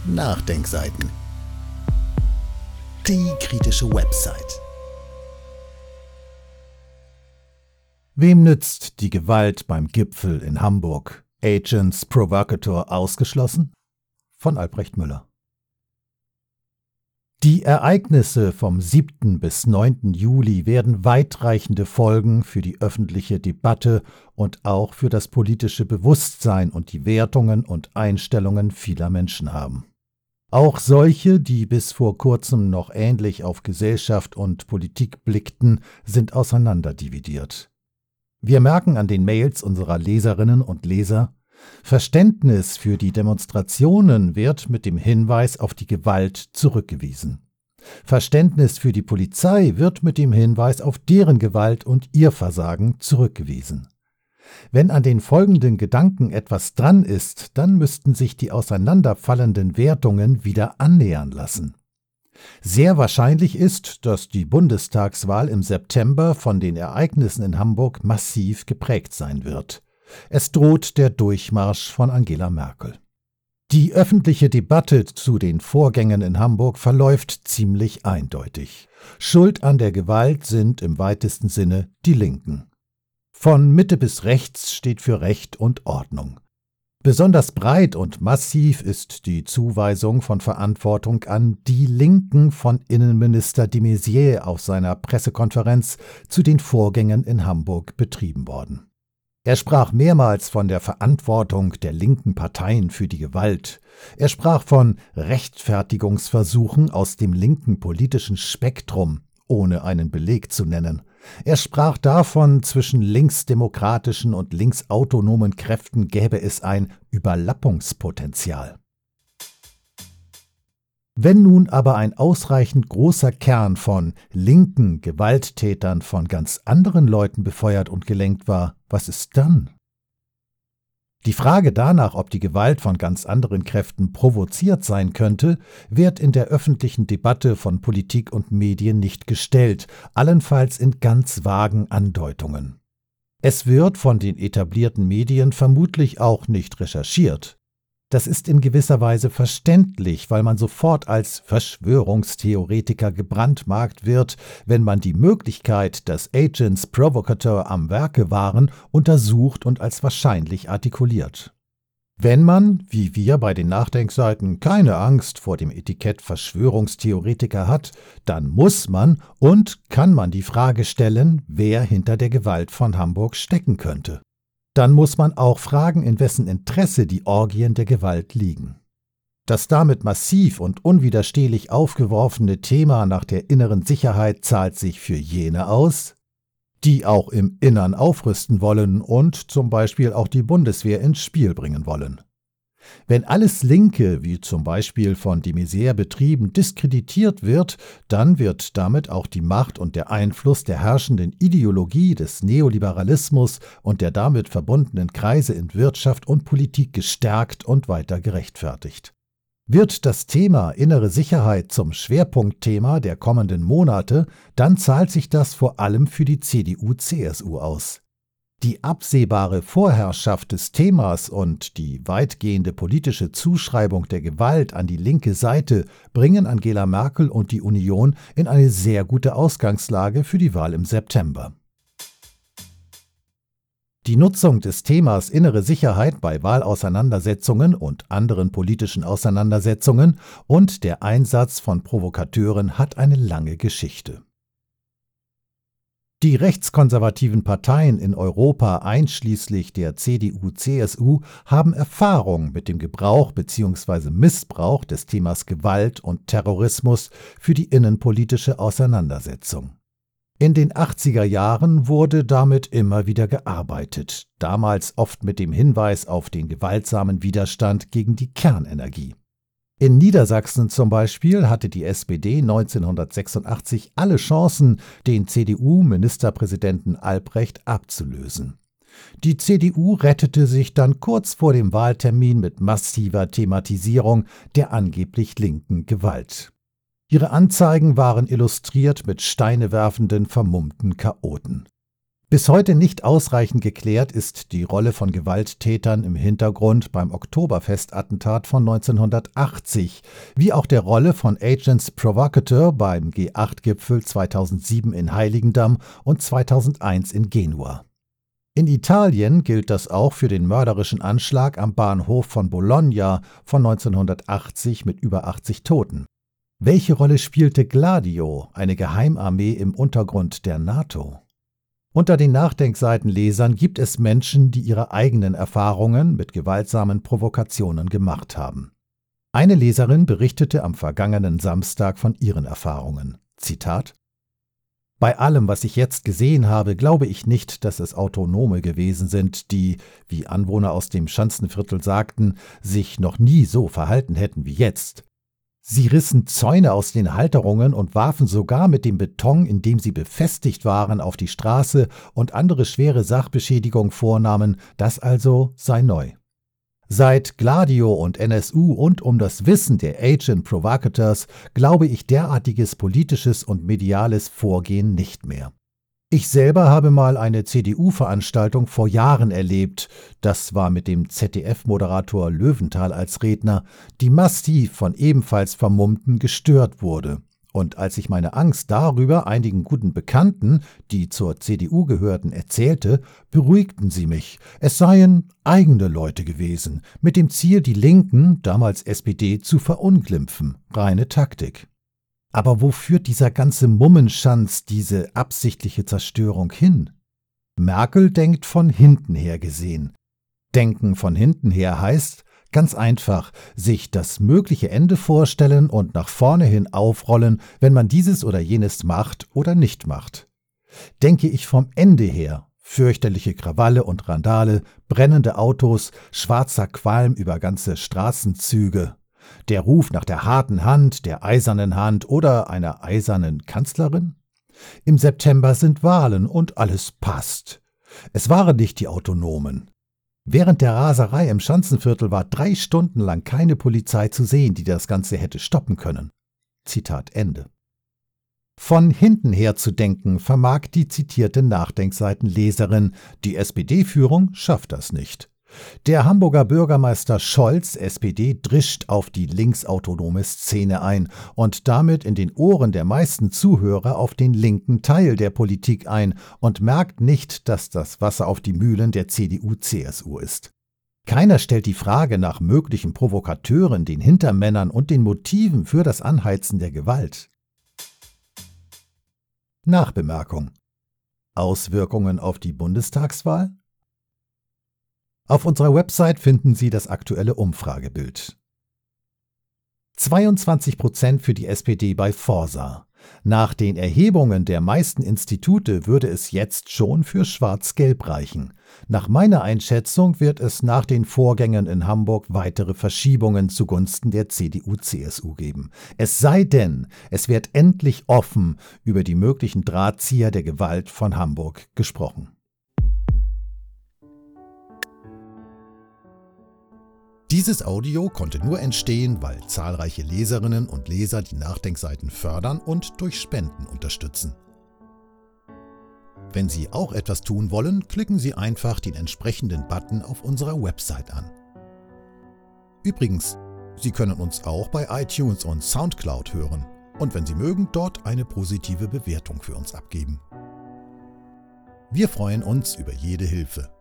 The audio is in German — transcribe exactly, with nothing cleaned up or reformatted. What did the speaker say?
Nachdenkseiten. Die kritische Website. Wem nützt die Gewalt beim Gipfel in Hamburg? Agents Provocateur ausgeschlossen? Von Albrecht Müller. Die Ereignisse vom siebten bis neunten Juli werden weitreichende Folgen für die öffentliche Debatte und auch für das politische Bewusstsein und die Wertungen und Einstellungen vieler Menschen haben. Auch solche, die bis vor kurzem noch ähnlich auf Gesellschaft und Politik blickten, sind auseinanderdividiert. Wir merken an den Mails unserer Leserinnen und Leser, Verständnis für die Demonstrationen wird mit dem Hinweis auf die Gewalt zurückgewiesen. Verständnis für die Polizei wird mit dem Hinweis auf deren Gewalt und ihr Versagen zurückgewiesen. Wenn an den folgenden Gedanken etwas dran ist, dann müssten sich die auseinanderfallenden Wertungen wieder annähern lassen. Sehr wahrscheinlich ist, dass die Bundestagswahl im September von den Ereignissen in Hamburg massiv geprägt sein wird. Es droht der Durchmarsch von Angela Merkel. Die öffentliche Debatte zu den Vorgängen in Hamburg verläuft ziemlich eindeutig. Schuld an der Gewalt sind im weitesten Sinne die Linken. Von Mitte bis rechts steht für Recht und Ordnung. Besonders breit und massiv ist die Zuweisung von Verantwortung an die Linken von Innenminister de Maizière auf seiner Pressekonferenz zu den Vorgängen in Hamburg betrieben worden. Er sprach mehrmals von der Verantwortung der linken Parteien für die Gewalt. Er sprach von Rechtfertigungsversuchen aus dem linken politischen Spektrum, ohne einen Beleg zu nennen. Er sprach davon, zwischen linksdemokratischen und linksautonomen Kräften gäbe es ein Überlappungspotenzial. Wenn nun aber ein ausreichend großer Kern von linken Gewalttätern von ganz anderen Leuten befeuert und gelenkt war, was ist dann? Die Frage danach, ob die Gewalt von ganz anderen Kräften provoziert sein könnte, wird in der öffentlichen Debatte von Politik und Medien nicht gestellt, allenfalls in ganz vagen Andeutungen. Es wird von den etablierten Medien vermutlich auch nicht recherchiert. Das ist in gewisser Weise verständlich, weil man sofort als Verschwörungstheoretiker gebrandmarkt wird, wenn man die Möglichkeit, dass Agents Provocateur am Werke waren, untersucht und als wahrscheinlich artikuliert. Wenn man, wie wir bei den Nachdenkseiten, keine Angst vor dem Etikett Verschwörungstheoretiker hat, dann muss man und kann man die Frage stellen, wer hinter der Gewalt von Hamburg stecken könnte. Dann muss man auch fragen, in wessen Interesse die Orgien der Gewalt liegen. Das damit massiv und unwiderstehlich aufgeworfene Thema nach der inneren Sicherheit zahlt sich für jene aus, die auch im Innern aufrüsten wollen und zum Beispiel auch die Bundeswehr ins Spiel bringen wollen. Wenn alles Linke, wie zum Beispiel von de Maizière betrieben, diskreditiert wird, dann wird damit auch die Macht und der Einfluss der herrschenden Ideologie des Neoliberalismus und der damit verbundenen Kreise in Wirtschaft und Politik gestärkt und weiter gerechtfertigt. Wird das Thema innere Sicherheit zum Schwerpunktthema der kommenden Monate, dann zahlt sich das vor allem für die C D U C S U aus. Die absehbare Vorherrschaft des Themas und die weitgehende politische Zuschreibung der Gewalt an die linke Seite bringen Angela Merkel und die Union in eine sehr gute Ausgangslage für die Wahl im September. Die Nutzung des Themas innere Sicherheit bei Wahlauseinandersetzungen und anderen politischen Auseinandersetzungen und der Einsatz von Provokateuren hat eine lange Geschichte. Die rechtskonservativen Parteien in Europa, einschließlich der C D U C S U, haben Erfahrung mit dem Gebrauch bzw. Missbrauch des Themas Gewalt und Terrorismus für die innenpolitische Auseinandersetzung. In den achtziger Jahren wurde damit immer wieder gearbeitet, damals oft mit dem Hinweis auf den gewaltsamen Widerstand gegen die Kernenergie. In Niedersachsen zum Beispiel hatte die S P D neunzehnhundertsechsundachtzig alle Chancen, den C D U-Ministerpräsidenten Albrecht abzulösen. Die C D U rettete sich dann kurz vor dem Wahltermin mit massiver Thematisierung der angeblich linken Gewalt. Ihre Anzeigen waren illustriert mit steinewerfenden, vermummten Chaoten. Bis heute nicht ausreichend geklärt ist die Rolle von Gewalttätern im Hintergrund beim Oktoberfestattentat von neunzehnhundertachtzig, wie auch der Rolle von Agents Provocateur beim G acht Gipfel zweitausendsieben in Heiligendamm und zweitausendeins in Genua. In Italien gilt das auch für den mörderischen Anschlag am Bahnhof von Bologna von neunzehnhundertachtzig mit über achtzig Toten. Welche Rolle spielte Gladio, eine Geheimarmee im Untergrund der NATO? Unter den Nachdenkseitenlesern gibt es Menschen, die ihre eigenen Erfahrungen mit gewaltsamen Provokationen gemacht haben. Eine Leserin berichtete am vergangenen Samstag von ihren Erfahrungen. Zitat: Bei allem, was ich jetzt gesehen habe, glaube ich nicht, dass es Autonome gewesen sind, die, wie Anwohner aus dem Schanzenviertel sagten, sich noch nie so verhalten hätten wie jetzt. Sie rissen Zäune aus den Halterungen und warfen sogar mit dem Beton, in dem sie befestigt waren, auf die Straße und andere schwere Sachbeschädigung vornahmen, das also sei neu. Seit Gladio und N S U und um das Wissen der Agent Provocateurs glaube ich derartiges politisches und mediales Vorgehen nicht mehr. Ich selber habe mal eine C D U-Veranstaltung vor Jahren erlebt, das war mit dem Z D F-Moderator Löwenthal als Redner, die massiv von ebenfalls Vermummten gestört wurde. Und als ich meine Angst darüber einigen guten Bekannten, die zur C D U gehörten, erzählte, beruhigten sie mich. Es seien eigene Leute gewesen, mit dem Ziel, die Linken, damals S P D, zu verunglimpfen. Reine Taktik. Aber wo führt dieser ganze Mummenschanz, diese absichtliche Zerstörung hin? Merkel denkt von hinten her gesehen. Denken von hinten her heißt, ganz einfach, sich das mögliche Ende vorstellen und nach vorne hin aufrollen, wenn man dieses oder jenes macht oder nicht macht. Denke ich vom Ende her, fürchterliche Krawalle und Randale, brennende Autos, schwarzer Qualm über ganze Straßenzüge. Der Ruf nach der harten Hand, der eisernen Hand oder einer eisernen Kanzlerin? Im September sind Wahlen und alles passt. Es waren nicht die Autonomen. Während der Raserei im Schanzenviertel war drei Stunden lang keine Polizei zu sehen, die das Ganze hätte stoppen können. Zitat Ende. Von hinten her zu denken vermag die zitierte Nachdenkseitenleserin. Die S P D-Führung schafft das nicht. Der Hamburger Bürgermeister Scholz, S P D, drischt auf die linksautonome Szene ein und damit in den Ohren der meisten Zuhörer auf den linken Teil der Politik ein und merkt nicht, dass das Wasser auf die Mühlen der C D U C S U ist. Keiner stellt die Frage nach möglichen Provokateuren, den Hintermännern und den Motiven für das Anheizen der Gewalt. Nachbemerkung: Auswirkungen auf die Bundestagswahl? Auf unserer Website finden Sie das aktuelle Umfragebild. zweiundzwanzig Prozent für die S P D bei Forsa. Nach den Erhebungen der meisten Institute würde es jetzt schon für Schwarz-Gelb reichen. Nach meiner Einschätzung wird es nach den Vorgängen in Hamburg weitere Verschiebungen zugunsten der C D U C S U geben. Es sei denn, es wird endlich offen über die möglichen Drahtzieher der Gewalt von Hamburg gesprochen. Dieses Audio konnte nur entstehen, weil zahlreiche Leserinnen und Leser die Nachdenkseiten fördern und durch Spenden unterstützen. Wenn Sie auch etwas tun wollen, klicken Sie einfach den entsprechenden Button auf unserer Website an. Übrigens, Sie können uns auch bei iTunes und Soundcloud hören und wenn Sie mögen, dort eine positive Bewertung für uns abgeben. Wir freuen uns über jede Hilfe.